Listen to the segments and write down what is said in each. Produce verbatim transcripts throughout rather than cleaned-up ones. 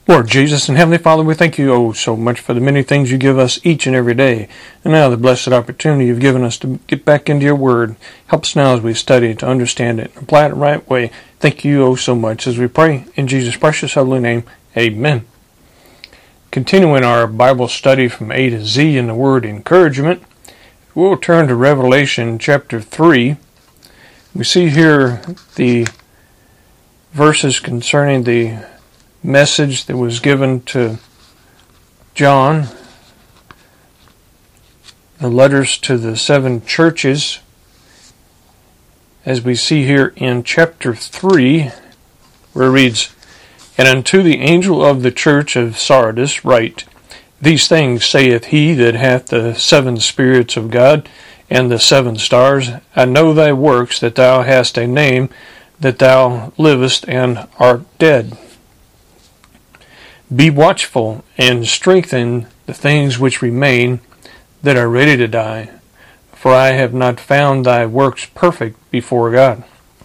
Lord Jesus and Heavenly Father, we thank you oh so much for the many things you give us each and every day. And now the blessed opportunity you've given us to get back into your word. Help us now as we study to understand it and apply it the right way. Thank you oh so much as we pray in Jesus' precious holy name. Amen. Continuing our Bible study from A to Z in the word encouragement, we'll turn to Revelation chapter three. We see here the verses concerning the message that was given to John, the letters to the seven churches, as we see here in chapter three, where it reads, "And unto the angel of the church of Sardis write, These things saith he that hath the seven spirits of God, and the seven stars. I know thy works, that thou hast a name, that thou livest and art dead. Be watchful, and strengthen the things which remain, that are ready to die. For I have not found thy works perfect before God."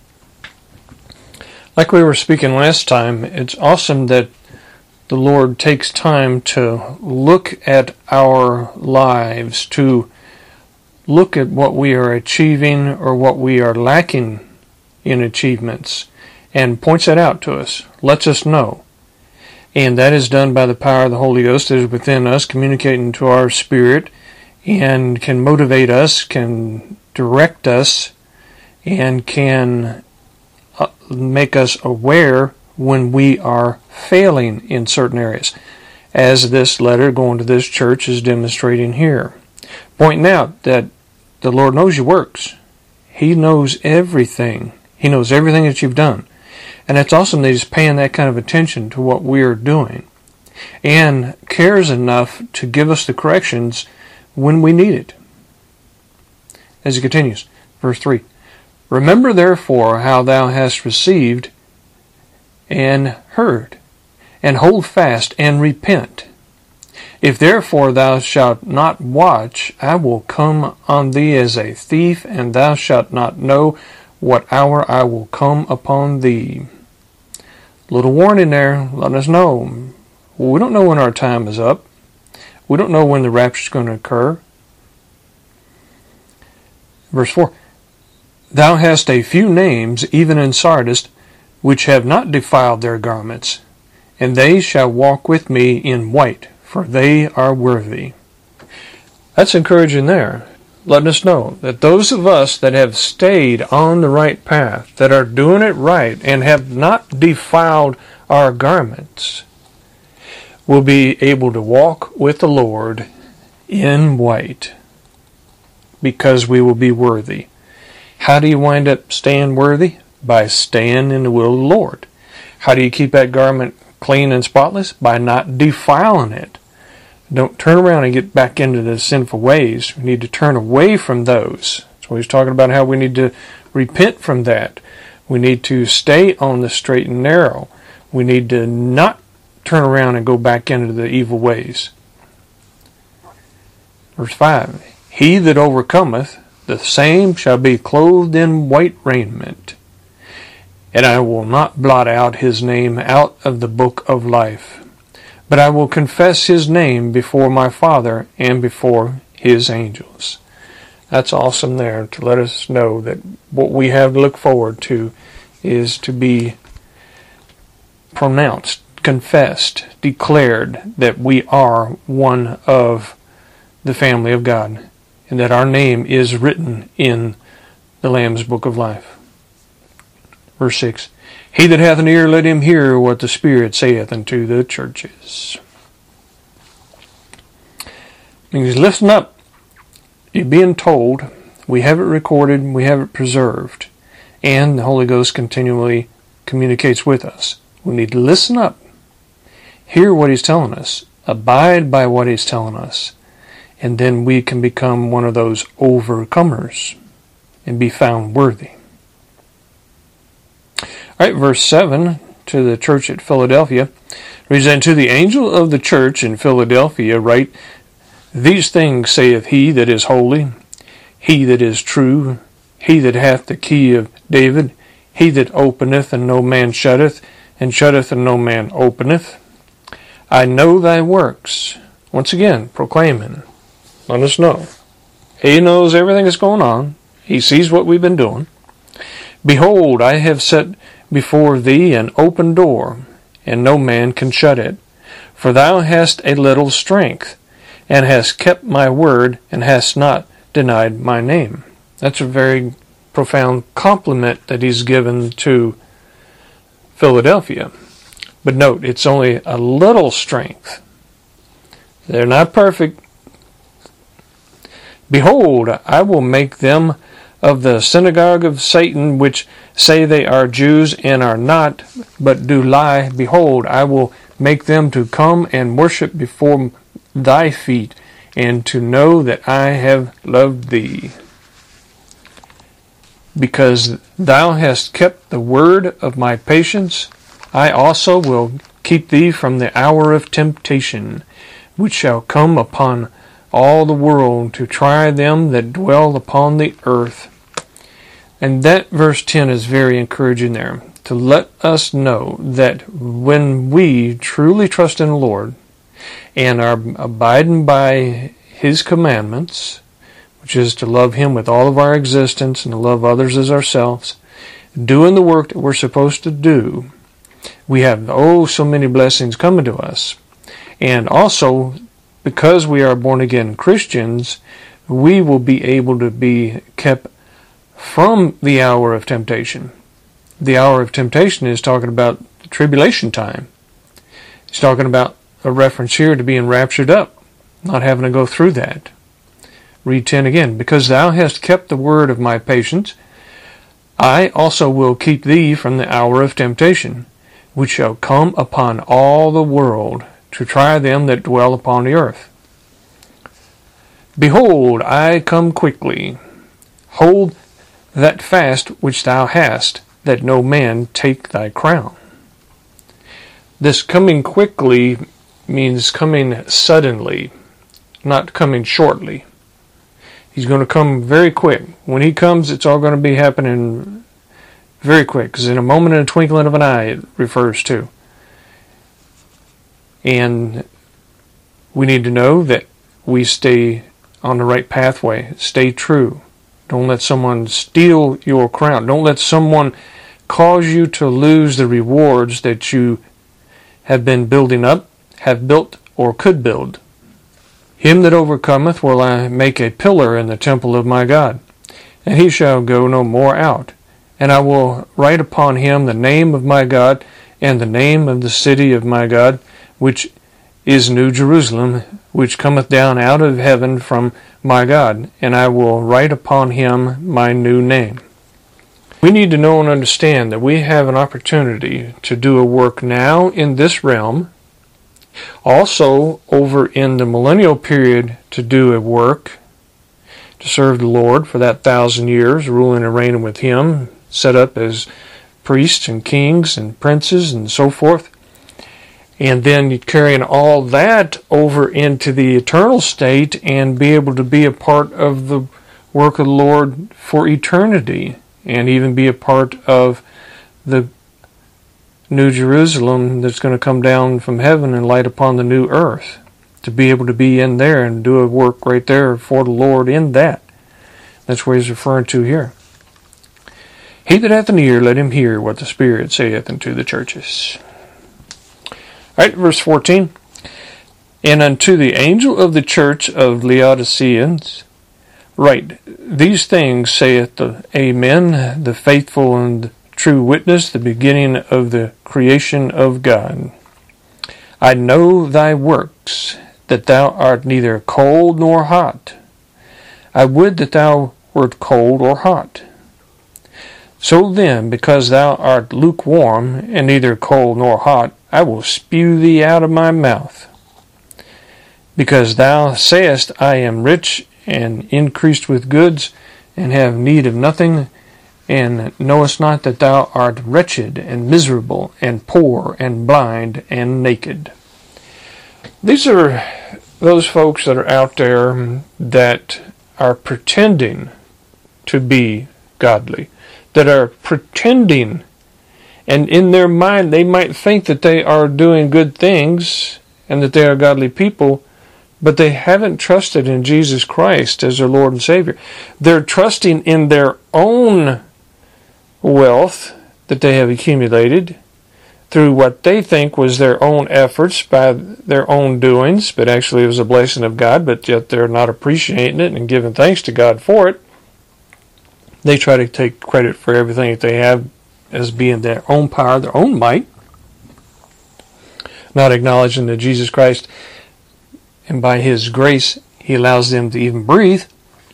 Like we were speaking last time, it's awesome that the Lord takes time to look at our lives, to look at what we are achieving or what we are lacking in achievements, and points that out to us, lets us know. And that is done by the power of the Holy Ghost that is within us, communicating to our spirit, and can motivate us, can direct us, and can make us aware when we are failing in certain areas, as this letter going to this church is demonstrating here. Pointing out that the Lord knows your works. He knows everything. He knows everything that you've done. And it's awesome that He's paying that kind of attention to what we are doing, and cares enough to give us the corrections when we need it. As He continues, verse three, "Remember therefore how thou hast received and heard, and hold fast and repent. If therefore thou shalt not watch, I will come on thee as a thief, and thou shalt not know what hour I will come upon thee." Little warning there, letting us know. We don't know when our time is up. We don't know when the rapture is going to occur. Verse four, "Thou hast a few names, even in Sardis, which have not defiled their garments, and they shall walk with me in white, for they are worthy." That's encouraging there, letting us know that those of us that have stayed on the right path, that are doing it right, and have not defiled our garments, will be able to walk with the Lord in white, because we will be worthy. How do you wind up staying worthy? By staying in the will of the Lord. How do you keep that garment clean and spotless? By not defiling it. Don't turn around and get back into the sinful ways. We need to turn away from those. So he's talking about how we need to repent from that. We need to stay on the straight and narrow. We need to not turn around and go back into the evil ways. Verse five, "He that overcometh, the same shall be clothed in white raiment, and I will not blot out his name out of the book of life. But I will confess his name before my Father and before his angels." That's awesome there, to let us know that what we have to look forward to is to be pronounced, confessed, declared that we are one of the family of God, and that our name is written in the Lamb's book of life. Verse six, "He that hath an ear, let him hear what the Spirit saith unto the churches." Means listen up. You're being told, we have it recorded, we have it preserved, and the Holy Ghost continually communicates with us. We need to listen up, hear what He's telling us, abide by what He's telling us, and then we can become one of those overcomers and be found worthy. All right, verse seven, to the church at Philadelphia, reads, "And to the angel of the church in Philadelphia write, These things saith he that is holy, he that is true, he that hath the key of David, he that openeth and no man shutteth, and shutteth and no man openeth. I know thy works. Once again, proclaiming. Let us know. He knows everything that's going on. He sees what we've been doing. Behold, I have set before thee an open door, and no man can shut it. For thou hast a little strength, and hast kept my word, and hast not denied my name. That's a very profound compliment that he's given to Philadelphia. But note, it's only a little strength. They're not perfect. Behold, I will make them of the synagogue of Satan, which say they are Jews and are not, but do lie. Behold, I will make them to come and worship before thy feet, and to know that I have loved thee. Because thou hast kept the word of my patience, I also will keep thee from the hour of temptation, which shall come upon all the world to try them that dwell upon the earth. And that verse ten is very encouraging there, to let us know that when we truly trust in the Lord and are abiding by his commandments, which is to love him with all of our existence and to love others as ourselves, doing the work that we're supposed to do, we have oh so many blessings coming to us. And also, because we are born again Christians, we will be able to be kept from the hour of temptation. The hour of temptation is talking about the tribulation time. It's talking about a reference here to being raptured up, not having to go through that. Read ten again. Because thou hast kept the word of my patience, I also will keep thee from the hour of temptation, which shall come upon all the world, to try them that dwell upon the earth. Behold, I come quickly. Hold that fast which thou hast, that no man take thy crown. This coming quickly means coming suddenly, not coming shortly. He's going to come very quick. When he comes, it's all going to be happening very quick, because in a moment and a twinkling of an eye, it refers to. And we need to know that we stay on the right pathway. Stay true. Don't let someone steal your crown. Don't let someone cause you to lose the rewards that you have been building up, have built, or could build. Him that overcometh will I make a pillar in the temple of my God, and he shall go no more out. And I will write upon him the name of my God, and the name of the city of my God, which is New Jerusalem, which cometh down out of heaven from my God, and I will write upon him my new name. We need to know and understand that we have an opportunity to do a work now in this realm, also over in the millennial period to do a work, to serve the Lord for that thousand years, ruling and reigning with him, set up as priests and kings and princes and so forth. And then carrying all that over into the eternal state and be able to be a part of the work of the Lord for eternity, and even be a part of the New Jerusalem that's going to come down from heaven and light upon the new earth, to be able to be in there and do a work right there for the Lord in that. That's what he's referring to here. He that hath an ear, let him hear what the Spirit saith unto the churches. All right, verse fourteen. And unto the angel of the church of Laodiceans write, these things saith the Amen, the faithful and true witness, the beginning of the creation of God. I know thy works, that thou art neither cold nor hot. I would that thou wert cold or hot. So then, because thou art lukewarm, and neither cold nor hot, I will spew thee out of my mouth. Because thou sayest, I am rich, and increased with goods, and have need of nothing, and knowest not that thou art wretched, and miserable, and poor, and blind, and naked. These are those folks that are out there that are pretending to be godly, that are pretending, and in their mind they might think that they are doing good things, and that they are godly people, but they haven't trusted in Jesus Christ as their Lord and Savior. They're trusting in their own wealth that they have accumulated through what they think was their own efforts by their own doings, but actually it was a blessing of God, but yet they're not appreciating it and giving thanks to God for it. They try to take credit for everything that they have as being their own power, their own might, not acknowledging that Jesus Christ, and by His grace, He allows them to even breathe.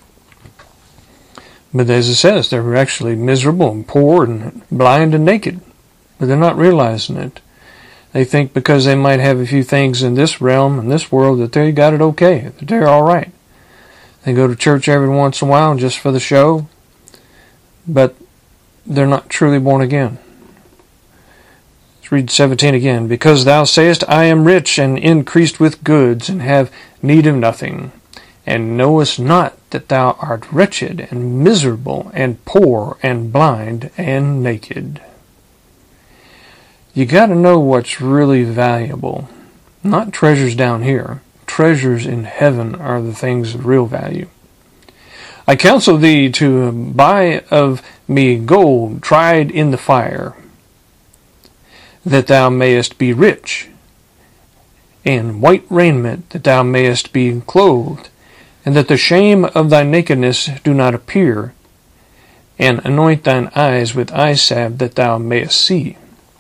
But as it says, they're actually miserable and poor and blind and naked. But they're not realizing it. They think because they might have a few things in this realm, in this world, that they got it okay, that they're all right. They go to church every once in a while just for the show, but they're not truly born again. Let's read seventeen again. Because thou sayest, I am rich and increased with goods, and have need of nothing, and knowest not that thou art wretched and miserable and poor and blind and naked. You got to know what's really valuable. Not treasures down here. Treasures in heaven are the things of real value. I counsel thee to buy of me gold tried in the fire, that thou mayest be rich, and white raiment, that thou mayest be clothed, and that the shame of thy nakedness do not appear, and anoint thine eyes with eye salve, that thou mayest see.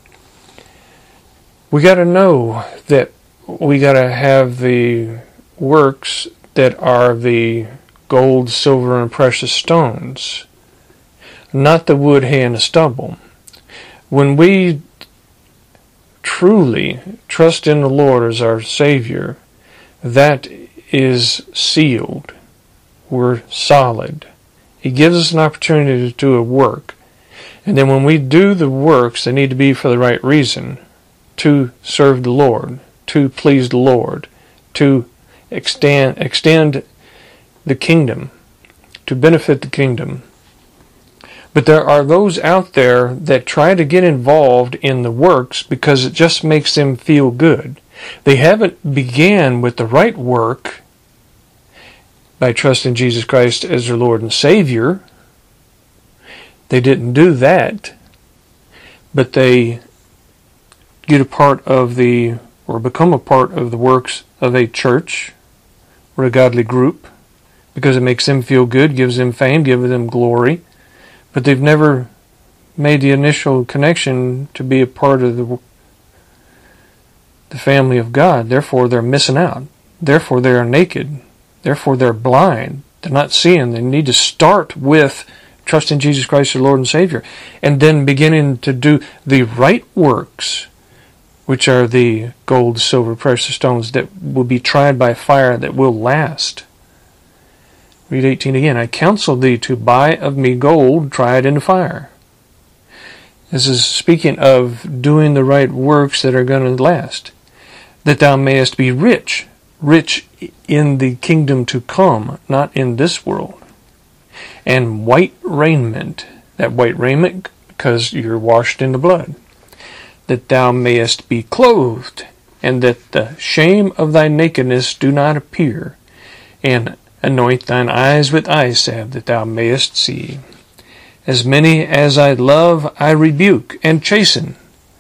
We got to know that we got to have the works that are the gold, silver, and precious stones, not the wood, hay, and the stubble. When we truly trust in the Lord as our Savior, that is sealed. We're solid. He gives us an opportunity to do a work. And then when we do the works, they need to be for the right reason. To serve the Lord, to please the Lord, to extend, extend the kingdom, to benefit the kingdom. But there are those out there that try to get involved in the works because it just makes them feel good. They haven't began with the right work by trusting Jesus Christ as their Lord and Savior. They didn't do that, but they get a part of the, or become a part of the works of a church or a godly group because it makes them feel good, gives them fame, gives them glory, but they've never made the initial connection to be a part of the the family of God. Therefore, they're missing out. Therefore, they are naked. Therefore, they're blind. They're not seeing. They need to start with trusting Jesus Christ as Lord and Savior, and then beginning to do the right works, which are the gold, silver, precious stones that will be tried by fire, that will last. Read eighteen again. I counsel thee to buy of me gold tried in the fire. This is speaking of doing the right works that are going to last. That thou mayest be rich, rich in the kingdom to come, not in this world. And white raiment, that white raiment because you're washed in the blood. That thou mayest be clothed, and that the shame of thy nakedness do not appear, and anoint thine eyes with eye salve, that thou mayest see. As many as I love, I rebuke and chasten.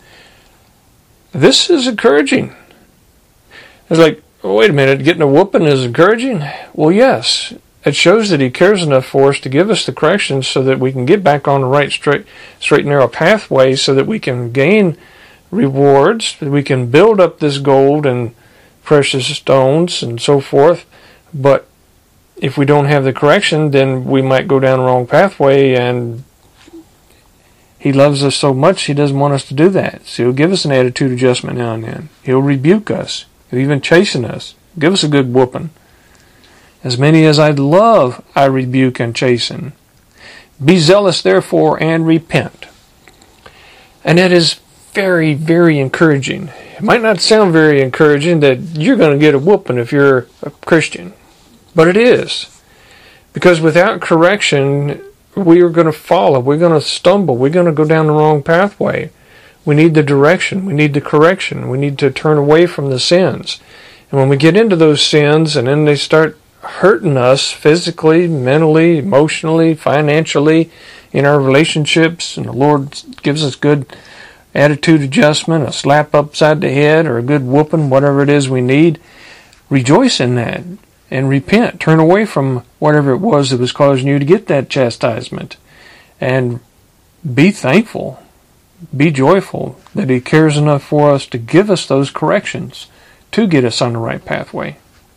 This is encouraging. It's like, oh, wait a minute, getting a whooping is encouraging? Well, yes. It shows that He cares enough for us to give us the corrections so that we can get back on the right, straight, straight narrow pathway, so that we can gain rewards, that we can build up this gold and precious stones and so forth. But if we don't have the correction, then we might go down the wrong pathway, and He loves us so much He doesn't want us to do that. So He'll give us an attitude adjustment now and then. He'll rebuke us. He'll even chasten us. Give us a good whooping. As many as I love, I rebuke and chasten. Be zealous, therefore, and repent. And that is very, very encouraging. It might not sound very encouraging that you're going to get a whooping if you're a Christian. But it is. Because without correction, we are going to follow. We're going to stumble. We're going to go down the wrong pathway. We need the direction. We need the correction. We need to turn away from the sins. And when we get into those sins and then they start hurting us physically, mentally, emotionally, financially, in our relationships, and the Lord gives us good attitude adjustment, a slap upside the head, or a good whooping, whatever it is we need, rejoice in that and repent. Turn away from whatever it was that was causing you to get that chastisement. And be thankful. Be joyful that He cares enough for us to give us those corrections to get us on the right pathway.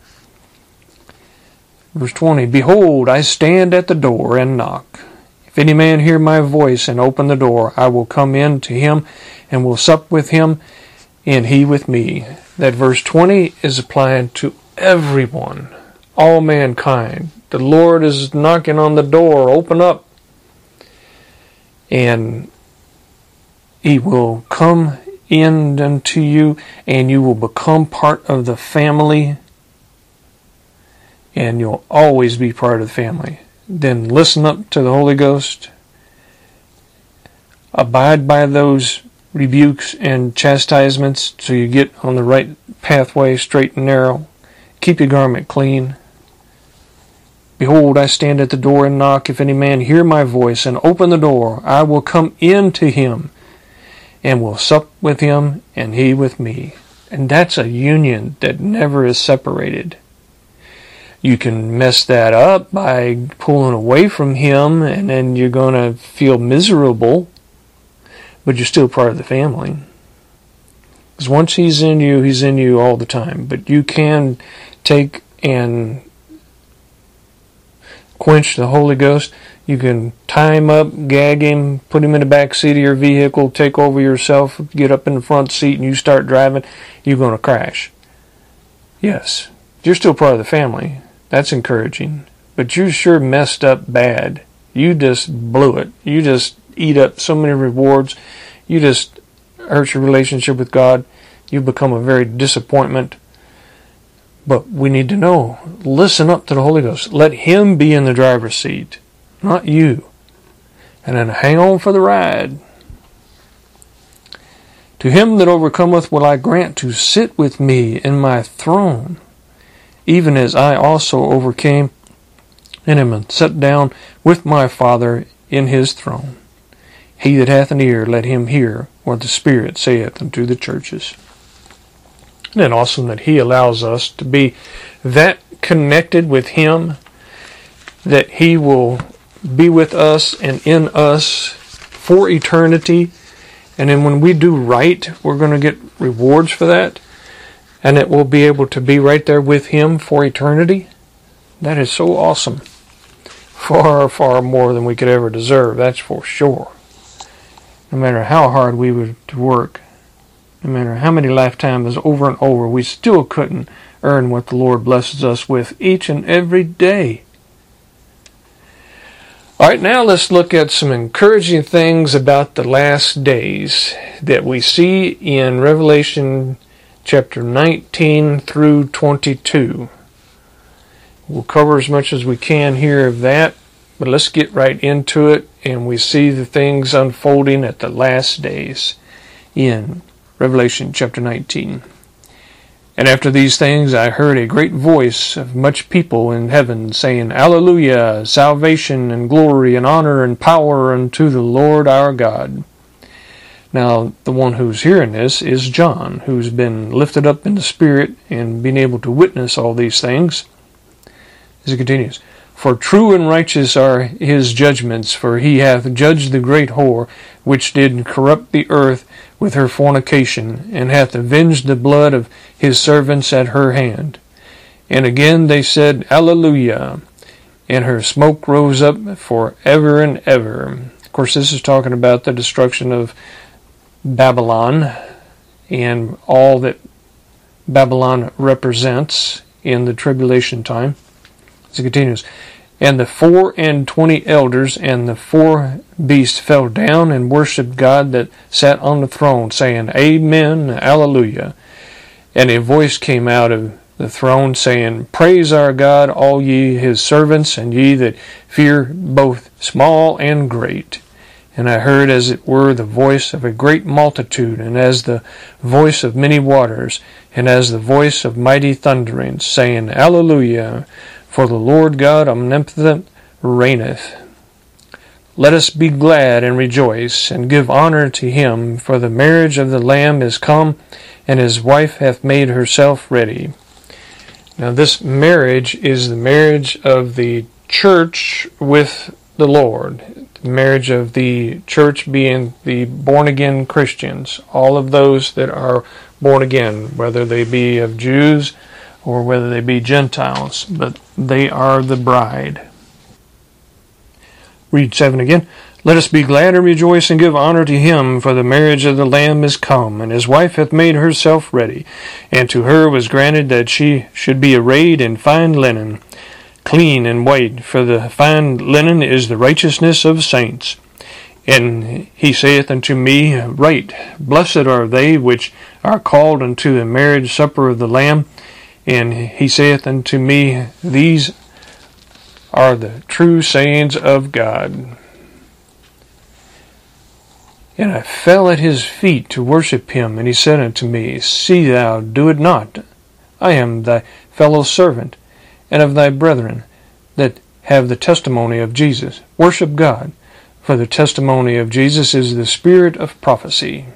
Verse twenty, Behold, I stand at the door and knock. If any man hear my voice and open the door, I will come in to him and will sup with him, and he with me. That verse twenty is applying to everyone, all mankind. The Lord is knocking on the door. Open up. And He will come in unto you, and you will become part of the family, and you'll always be part of the family. Then listen up to the Holy Ghost. Abide by those rebukes and chastisements so you get on the right pathway, straight and narrow. Keep your garment clean. Behold, I stand at the door and knock. If any man hear my voice and open the door, I will come in to him and will sup with him and he with me. And that's a union that never is separated. You can mess that up by pulling away from him, and then you're going to feel miserable, but you're still part of the family. Because once He's in you, He's in you all the time. But you can take and quench the Holy Ghost. You can tie Him up, gag Him, put Him in the back seat of your vehicle, take over yourself, get up in the front seat, and you start driving. You're going to crash. Yes, you're still part of the family. That's encouraging. But you sure messed up bad. You just blew it. You just eat up so many rewards. You just hurt your relationship with God. You've become a very disappointment. But we need to know, listen up to the Holy Ghost. Let Him be in the driver's seat, not you. And then hang on for the ride. To him that overcometh will I grant to sit with me in my throne, even as I also overcame and am set down with my Father in His throne. He that hath an ear, let him hear what the Spirit saith unto the churches. Isn't it awesome that He allows us to be that connected with Him, that He will be with us and in us for eternity, and then when we do right, we're going to get rewards for that, and that we'll be able to be right there with Him for eternity? That is so awesome. Far, far more than we could ever deserve, that's for sure. No matter how hard we would work, no matter how many lifetimes over and over, we still couldn't earn what the Lord blesses us with each and every day. Alright, now let's look at some encouraging things about the last days that we see in Revelation chapter nineteen through twenty-two. We'll cover as much as we can here of that, but let's get right into it, and we see the things unfolding at the last days in Revelation chapter nineteen. And after these things I heard a great voice of much people in heaven, saying, Alleluia! Salvation and glory and honor and power unto the Lord our God. Now, the one who's hearing this is John, who's been lifted up in the Spirit and been able to witness all these things. As it continues, For true and righteous are His judgments, for He hath judged the great whore, which did corrupt the earth with her fornication, and hath avenged the blood of His servants at her hand. And again they said, Alleluia! And her smoke rose up for ever and ever. Of course, this is talking about the destruction of Babylon and all that Babylon represents in the tribulation time. As it continues, And the four and twenty elders and the four beasts fell down and worshipped God that sat on the throne, saying, Amen, Alleluia. And a voice came out of the throne, saying, Praise our God, all ye His servants, and ye that fear both small and great. And I heard as it were the voice of a great multitude, and as the voice of many waters, and as the voice of mighty thunderings, saying, Alleluia, for the Lord God omnipotent reigneth. Let us be glad and rejoice, and give honor to him, for the marriage of the Lamb is come, and his wife hath made herself ready. Now this marriage is the marriage of the church with the Lord. The marriage of the church being the born-again Christians. All of those that are born again, whether they be of Jews or whether they be Gentiles. But they are the bride. Read seven again. Let us be glad and rejoice and give honor to him, for the marriage of the Lamb is come, and his wife hath made herself ready. And to her was granted that she should be arrayed in fine linen, clean and white, for the fine linen is the righteousness of saints. And he saith unto me, Right, blessed are they which are called unto the marriage supper of the Lamb. And he saith unto me, These are the true sayings of God. And I fell at his feet to worship him, and he said unto me, See thou do it not. I am thy fellow servant, and of thy brethren that have the testimony of Jesus. Worship God, for the testimony of Jesus is the spirit of prophecy.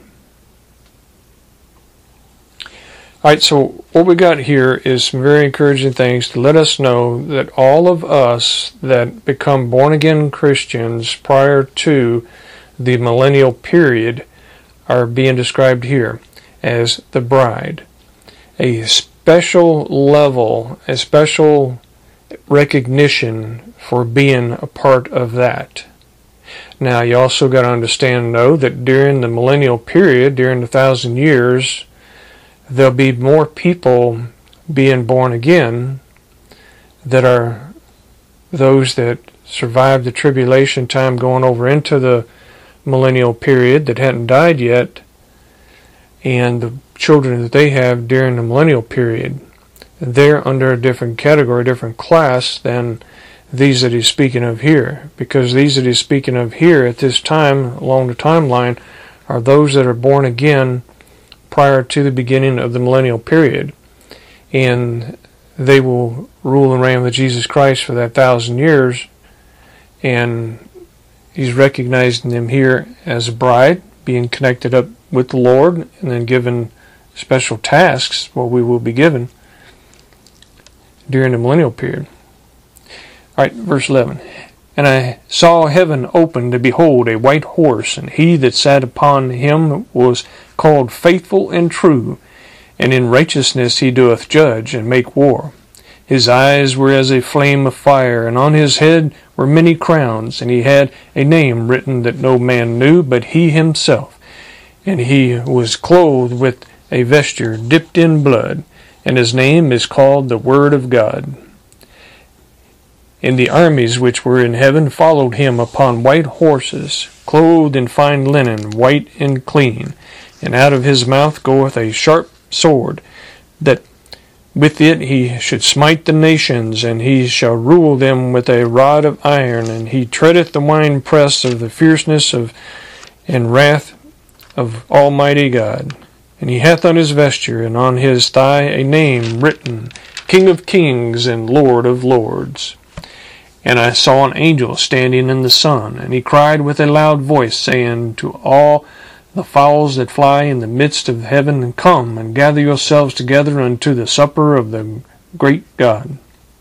Alright, so what we got here is some very encouraging things to let us know that all of us that become born-again Christians prior to the millennial period are being described here as the bride. A special level, a special recognition for being a part of that. Now, you also got to understand, though, that during the millennial period, during the thousand years, there'll be more people being born again that are those that survived the tribulation time going over into the millennial period that hadn't died yet, and the children that they have during the millennial period. They're under a different category, a different class than these that he's speaking of here, because these that he's speaking of here at this time along the timeline are those that are born again prior to the beginning of the millennial period, and they will rule and reign with Jesus Christ for that thousand years. And he's recognizing them here as a bride, being connected up with the Lord, and then given special tasks, what we will be given during the millennial period. Alright, verse eleven. And I saw heaven open, to behold a white horse, and he that sat upon him was called Faithful and True, and in righteousness he doeth judge and make war. His eyes were as a flame of fire, and on his head were many crowns, and he had a name written that no man knew but he himself. And he was clothed with a vesture dipped in blood, and his name is called the Word of God. And the armies which were in heaven followed him upon white horses, clothed in fine linen, white and clean. And out of his mouth goeth a sharp sword, that with it he should smite the nations, and he shall rule them with a rod of iron, and he treadeth the winepress of the fierceness of and wrath of Almighty God. And he hath on his vesture and on his thigh a name written, King of Kings and Lord of Lords. And I saw an angel standing in the sun, and he cried with a loud voice, saying to all the fowls that fly in the midst of heaven, Come and gather yourselves together unto the supper of the great God,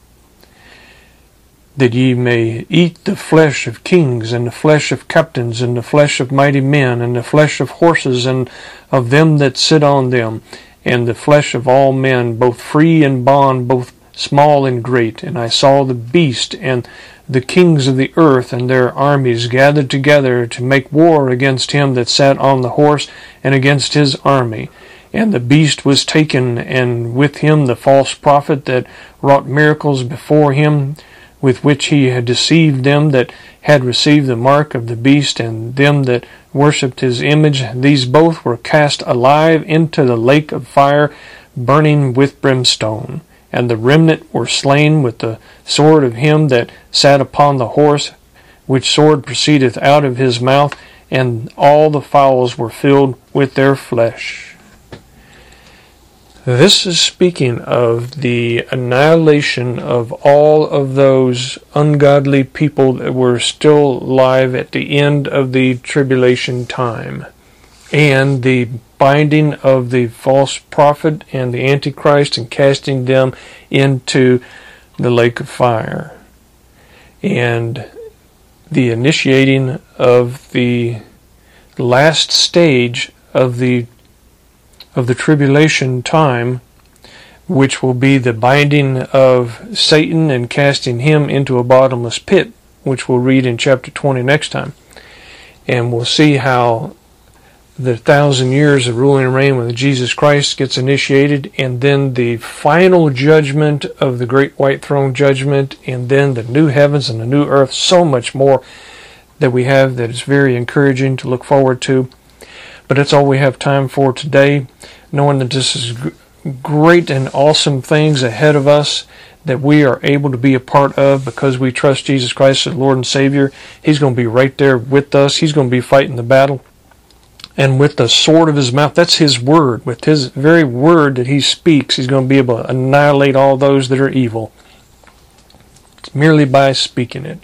that ye may eat the flesh of kings, and the flesh of captains, and the flesh of mighty men, and the flesh of horses, and of them that sit on them, and the flesh of all men, both free and bond, both small and great. And I saw the beast and the kings of the earth and their armies gathered together to make war against him that sat on the horse and against his army. And the beast was taken, and with him the false prophet that wrought miracles before him, with which he had deceived them that had received the mark of the beast, and them that worshipped his image. These both were cast alive into the lake of fire, burning with brimstone. And the remnant were slain with the sword of him that sat upon the horse, which sword proceedeth out of his mouth, and all the fowls were filled with their flesh. This is speaking of the annihilation of all of those ungodly people that were still alive at the end of the tribulation time, and the binding of the false prophet and the Antichrist and casting them into the lake of fire, and the initiating of the last stage of the of the tribulation time, which will be the binding of Satan and casting him into a bottomless pit, which we'll read in chapter twenty next time. And we'll see how the thousand years of ruling and reign with Jesus Christ gets initiated, and then the final judgment of the great white throne judgment, and then the new heavens and the new earth. So much more that we have that is very encouraging to look forward to. But that's all we have time for today, knowing that this is great and awesome things ahead of us that we are able to be a part of because we trust Jesus Christ as Lord and Savior. He's going to be right there with us. He's going to be fighting the battle. And with the sword of his mouth, that's his word. With his very word that he speaks, he's going to be able to annihilate all those that are evil. It's merely by speaking it.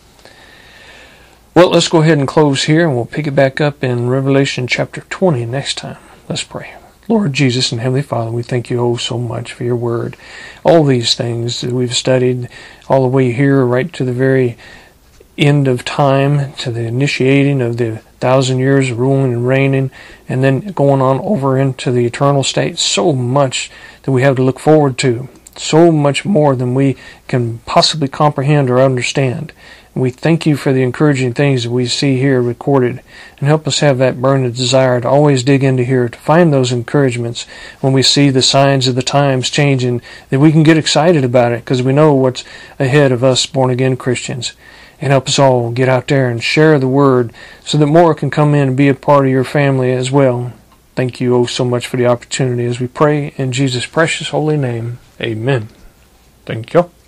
Well, let's go ahead and close here, and we'll pick it back up in Revelation chapter twenty next time. Let's pray. Lord Jesus and Heavenly Father, we thank you oh so much for your word. All these things that we've studied all the way here right to the very end of time, to the initiating of the thousand years of ruling and reigning, and then going on over into the eternal state. So much that we have to look forward to. So much more than we can possibly comprehend or understand. We thank you for the encouraging things that we see here recorded, and help us have that burning desire to always dig into here, to find those encouragements when we see the signs of the times changing, that we can get excited about it because we know what's ahead of us born-again Christians. And help us all get out there and share the word so that more can come in and be a part of your family as well. Thank you oh so much for the opportunity as we pray in Jesus' precious holy name. Amen. Thank you.